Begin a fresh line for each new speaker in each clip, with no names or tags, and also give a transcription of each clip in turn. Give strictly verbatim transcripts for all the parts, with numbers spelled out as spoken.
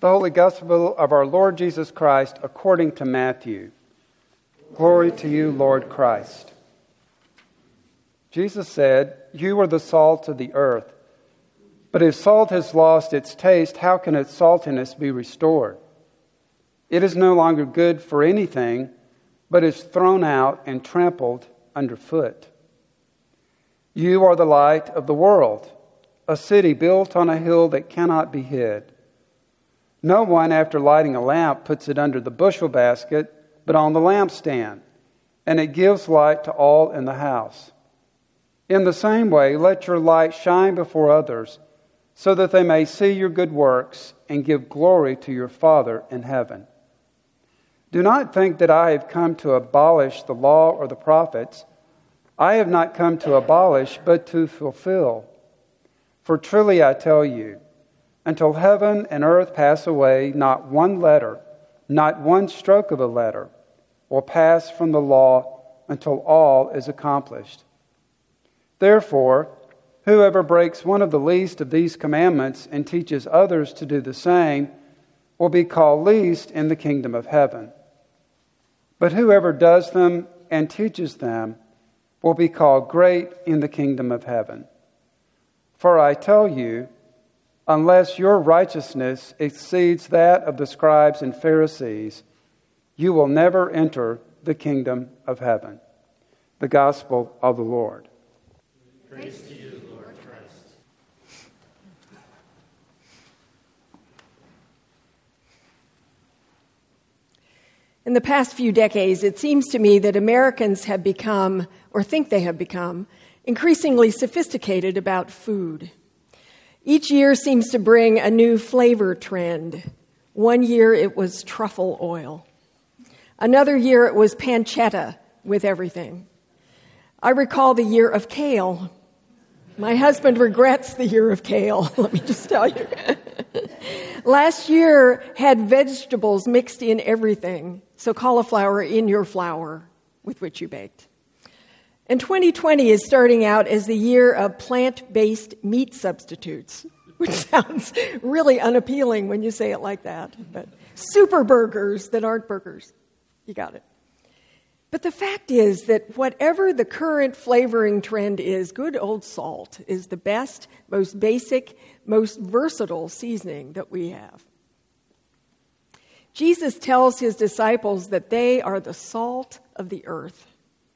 The Holy Gospel of our Lord Jesus Christ according to Matthew. Glory to you, Lord Christ. Jesus said, "You are the salt of the earth. But if salt has lost its taste, how can its saltiness be restored? It is no longer good for anything, but is thrown out and trampled underfoot. You are the light of the world, a city built on a hill that cannot be hid. No one, after lighting a lamp, puts it under the bushel basket, but on the lampstand, and it gives light to all in the house. In the same way, let your light shine before others, so that they may see your good works and give glory to your Father in heaven. Do not think that I have come to abolish the law or the prophets. I have not come to abolish, but to fulfill. For truly I tell you, until heaven and earth pass away, not one letter, not one stroke of a letter, will pass from the law until all is accomplished. Therefore, whoever breaks one of the least of these commandments and teaches others to do the same will be called least in the kingdom of heaven. But whoever does them and teaches them will be called great in the kingdom of heaven. For I tell you, unless your righteousness exceeds that of the scribes and Pharisees, you will never enter the kingdom of heaven." The Gospel of the Lord.
Praise to you, Lord Christ.
In the past few decades, it seems to me that Americans have become, or think they have become, increasingly sophisticated about food. Each year seems to bring a new flavor trend. One year it was truffle oil. Another year it was pancetta with everything. I recall the year of kale. My husband regrets the year of kale, let me just tell you. Last year had vegetables mixed in everything, so cauliflower in your flour with which you baked. And twenty twenty is starting out as the year of plant-based meat substitutes, which sounds really unappealing when you say it like that. But super burgers that aren't burgers. You got it. But the fact is that whatever the current flavoring trend is, good old salt is the best, most basic, most versatile seasoning that we have. Jesus tells his disciples that they are the salt of the earth.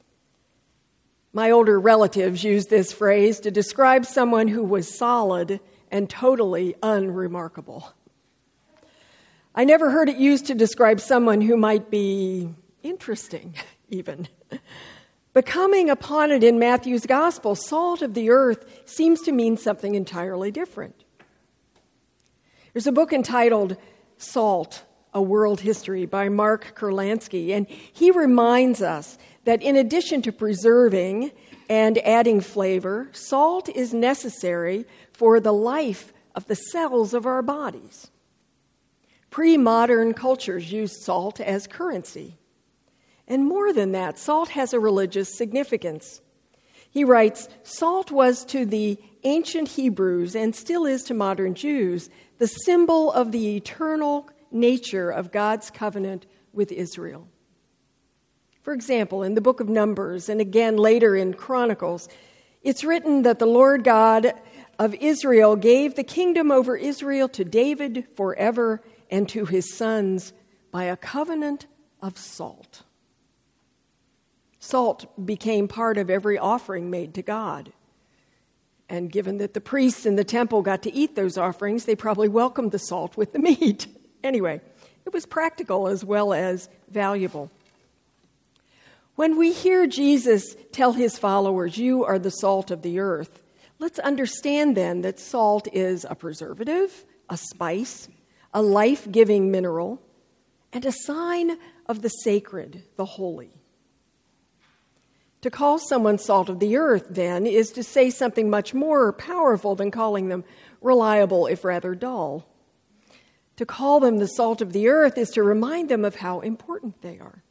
My older relatives used this phrase to describe someone who was solid and totally unremarkable. I never heard it used to describe someone who might be interesting, even. But coming upon it in Matthew's gospel, salt of the earth seems to mean something entirely different. There's a book entitled Salt, A World History by Mark Kurlansky, and he reminds us that in addition to preserving and adding flavor, salt is necessary for the life of the cells of our bodies. Pre-modern cultures used salt as currency. And more than that, salt has a religious significance. He writes, "Salt was to the ancient Hebrews, and still is to modern Jews, the symbol of the eternal nature of God's covenant with Israel." For example, in the book of Numbers, and again later in Chronicles, it's written that the Lord God of Israel gave the kingdom over Israel to David forever and to his sons by a covenant of salt. Salt became part of every offering made to God. And given that the priests in the temple got to eat those offerings, they probably welcomed the salt with the meat. Anyway, it was practical as well as valuable. When we hear Jesus tell his followers, "You are the salt of the earth," let's understand then that salt is a preservative, a spice, a life-giving mineral, and a sign of the sacred, the holy. To call someone salt of the earth, then, is to say something much more powerful than calling them reliable, if rather dull. To call them the salt of the earth is to remind them of how important they are.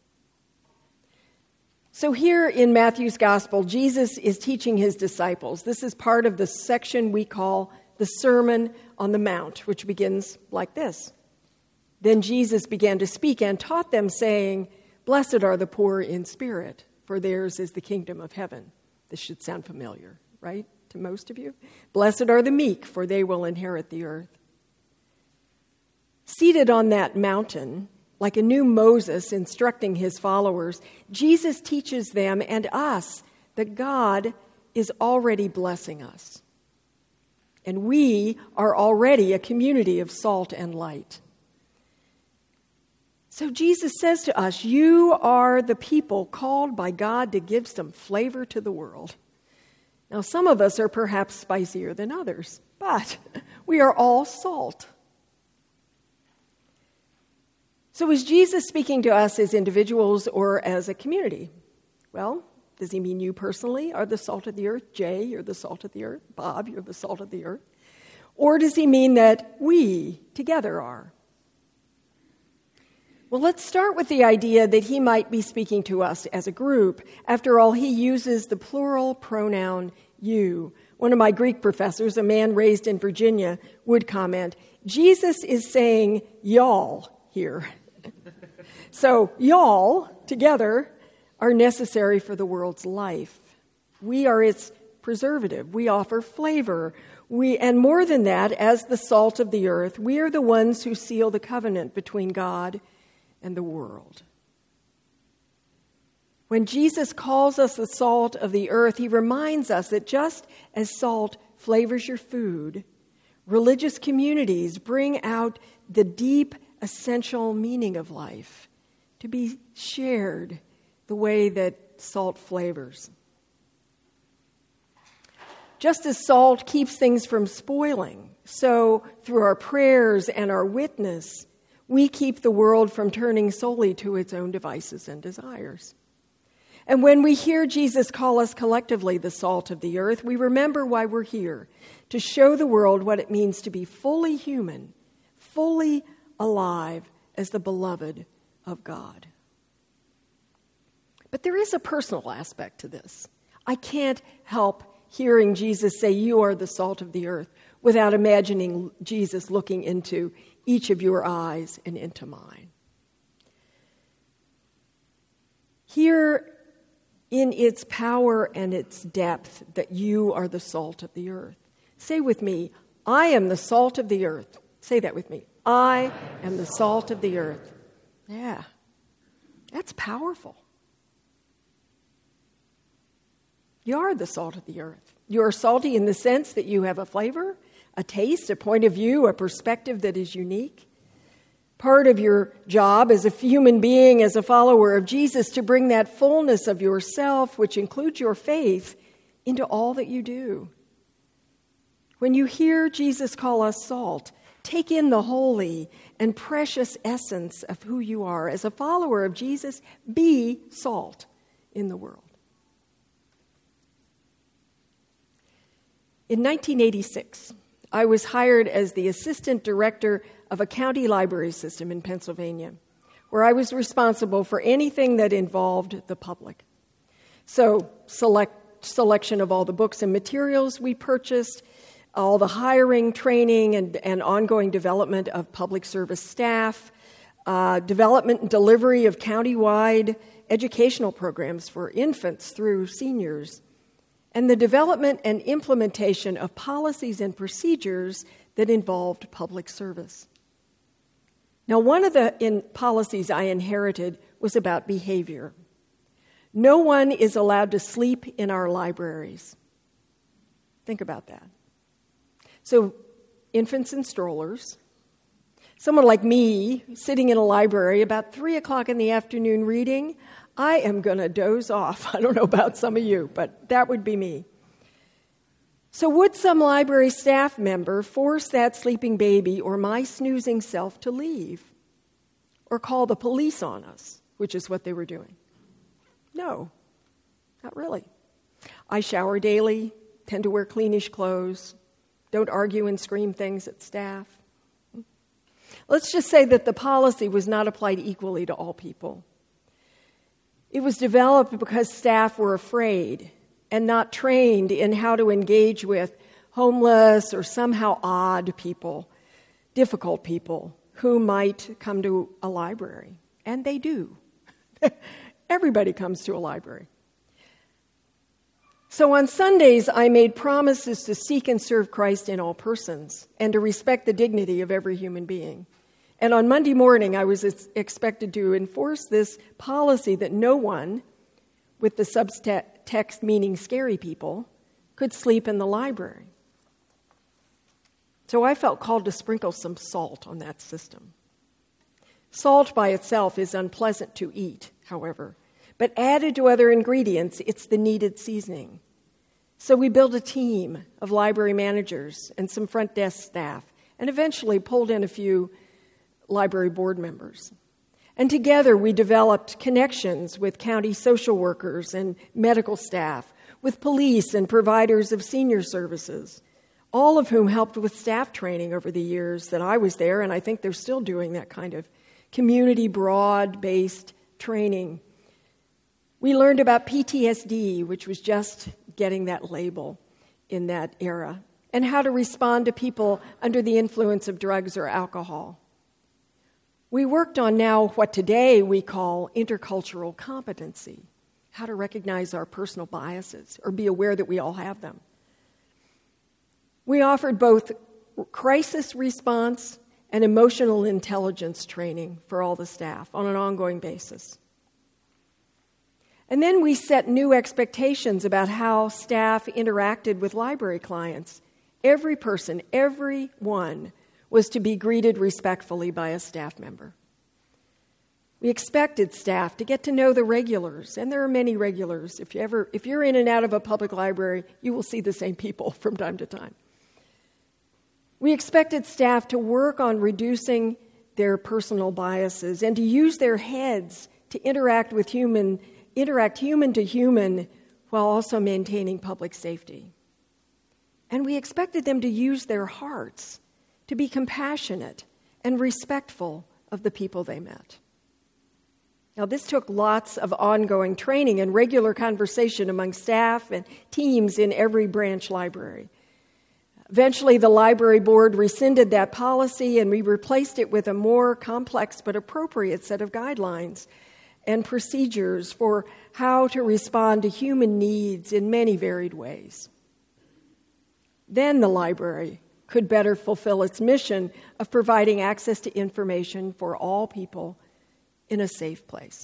So here in Matthew's Gospel, Jesus is teaching his disciples. This is part of the section we call the Sermon on the Mount, which begins like this. Then Jesus began to speak and taught them, saying, "Blessed are the poor in spirit, for theirs is the kingdom of heaven." This should sound familiar, right, to most of you? "Blessed are the meek, for they will inherit the earth." Seated on that mountain, like a new Moses instructing his followers, Jesus teaches them and us that God is already blessing us. And we are already a community of salt and light. So Jesus says to us, you are the people called by God to give some flavor to the world. Now, some of us are perhaps spicier than others, but we are all salt. So is Jesus speaking to us as individuals or as a community? Well, does he mean you personally are the salt of the earth? Jay, you're the salt of the earth. Bob, you're the salt of the earth. Or does he mean that we together are? Well, let's start with the idea that he might be speaking to us as a group. After all, he uses the plural pronoun you. One of my Greek professors, a man raised in Virginia, would comment, Jesus is saying y'all here. So y'all, together, are necessary for the world's life. We are its preservative. We offer flavor. We, and more than that, as the salt of the earth, we are the ones who seal the covenant between God and the world. When Jesus calls us the salt of the earth, he reminds us that just as salt flavors your food, religious communities bring out the deep, essential meaning of life to be shared the way that salt flavors. Just as salt keeps things from spoiling, so through our prayers and our witness, we keep the world from turning solely to its own devices and desires. And when we hear Jesus call us collectively the salt of the earth, we remember why we're here, to show the world what it means to be fully human, fully alive as the beloved of God. But there is a personal aspect to this. I can't help hearing Jesus say, you are the salt of the earth, without imagining Jesus looking into each of your eyes and into mine. Hear in its power and its depth that you are the salt of the earth. Say with me, I am the salt of the earth. Say that with me. I am the salt of the earth. Yeah, that's powerful. You are the salt of the earth. You are salty in the sense that you have a flavor, a taste, a point of view, a perspective that is unique. Part of your job as a human being, as a follower of Jesus, to bring that fullness of yourself, which includes your faith, into all that you do. When you hear Jesus call us salt, take in the holy and precious essence of who you are. As a follower of Jesus, be salt in the world. In nineteen eighty-six, I was hired as the assistant director of a county library system in Pennsylvania, where I was responsible for anything that involved the public. So, select, selection of all the books and materials we purchased, all the hiring, training, and, and ongoing development of public service staff, uh, development and delivery of county-wide educational programs for infants through seniors, and the development and implementation of policies and procedures that involved public service. Now, one of the in policies I inherited was about behavior. No one is allowed to sleep in our libraries. Think about that. So, infants in strollers, someone like me sitting in a library about three o'clock in the afternoon reading, I am going to doze off. I don't know about some of you, but that would be me. So would some library staff member force that sleeping baby or my snoozing self to leave? Or call the police on us, which is what they were doing? No, not really. I shower daily, tend to wear cleanish clothes, don't argue and scream things at staff. Let's just say that the policy was not applied equally to all people. It was developed because staff were afraid and not trained in how to engage with homeless or somehow odd people, difficult people who might come to a library, and they do. Everybody comes to a library. So on Sundays, I made promises to seek and serve Christ in all persons and to respect the dignity of every human being. And on Monday morning, I was expected to enforce this policy that no one, with the subtext meaning scary people, could sleep in the library. So I felt called to sprinkle some salt on that system. Salt by itself is unpleasant to eat, however, but added to other ingredients, it's the needed seasoning. So we built a team of library managers and some front desk staff, and eventually pulled in a few library board members. And together we developed connections with county social workers and medical staff, with police and providers of senior services, all of whom helped with staff training over the years that I was there, and I think they're still doing that kind of community broad-based training. We learned about P T S D, which was just getting that label in that era, and how to respond to people under the influence of drugs or alcohol. We worked on now what today we call intercultural competency, how to recognize our personal biases or be aware that we all have them. We offered both crisis response and emotional intelligence training for all the staff on an ongoing basis. And then we set new expectations about how staff interacted with library clients. Every person, every one, was to be greeted respectfully by a staff member. We expected staff to get to know the regulars, and there are many regulars. If you ever, if you're in and out of a public library, you will see the same people from time to time. We expected staff to work on reducing their personal biases and to use their heads to interact with human, interact human to human while also maintaining public safety. And we expected them to use their hearts to be compassionate and respectful of the people they met. Now, this took lots of ongoing training and regular conversation among staff and teams in every branch library. Eventually, the library board rescinded that policy, and we replaced it with a more complex but appropriate set of guidelines and procedures for how to respond to human needs in many varied ways. Then the library could better fulfill its mission of providing access to information for all people in a safe place.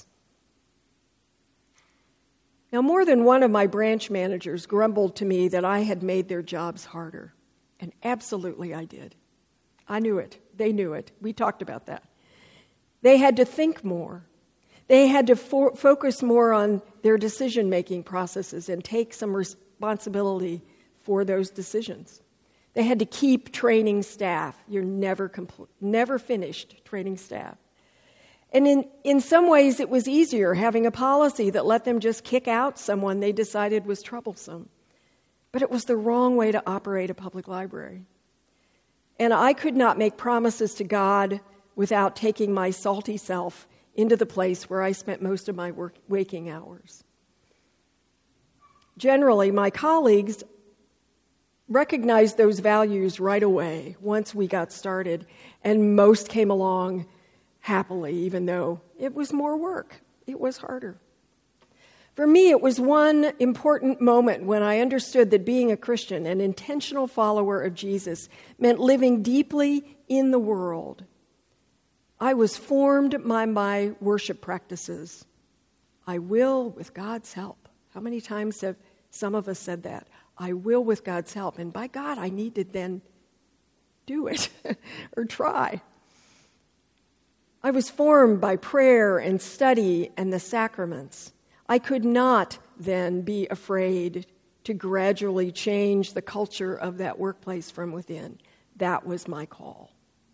Now, more than one of my branch managers grumbled to me that I had made their jobs harder. And absolutely I did. I knew it. They knew it. We talked about that. They had to think more. They had to fo- focus more on their decision-making processes and take some responsibility for those decisions. They had to keep training staff. You're never compl- never finished training staff. And in, in some ways, it was easier having a policy that let them just kick out someone they decided was troublesome. But it was the wrong way to operate a public library. And I could not make promises to God without taking my salty self into the place where I spent most of my work, waking hours. Generally, my colleagues recognized those values right away once we got started, and most came along happily, even though it was more work. It was harder. For me, it was one important moment when I understood that being a Christian, an intentional follower of Jesus, meant living deeply in the world. I was formed by my worship practices. I will with God's help. How many times have some of us said that? I will with God's help. And by God, I need to then do it or try. I was formed by prayer and study and the sacraments. I could not then be afraid to gradually change the culture of that workplace from within. That was my call.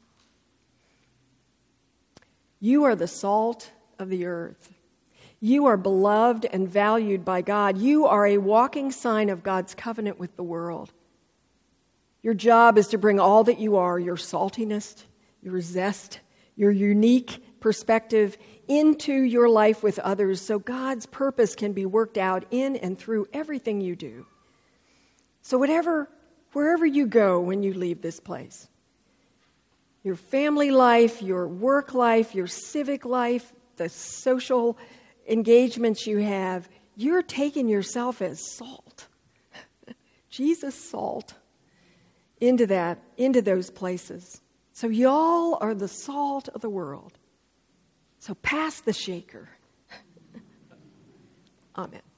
You are the salt of the earth. You are beloved and valued by God. You are a walking sign of God's covenant with the world. Your job is to bring all that you are, your saltiness, your zest, your unique perspective into your life with others so God's purpose can be worked out in and through everything you do. So whatever, wherever you go when you leave this place, your family life, your work life, your civic life, the social engagements you have, you're taking yourself as salt. Jesus' salt into that, into those places. So y'all are the salt of the world. So pass the shaker. Amen.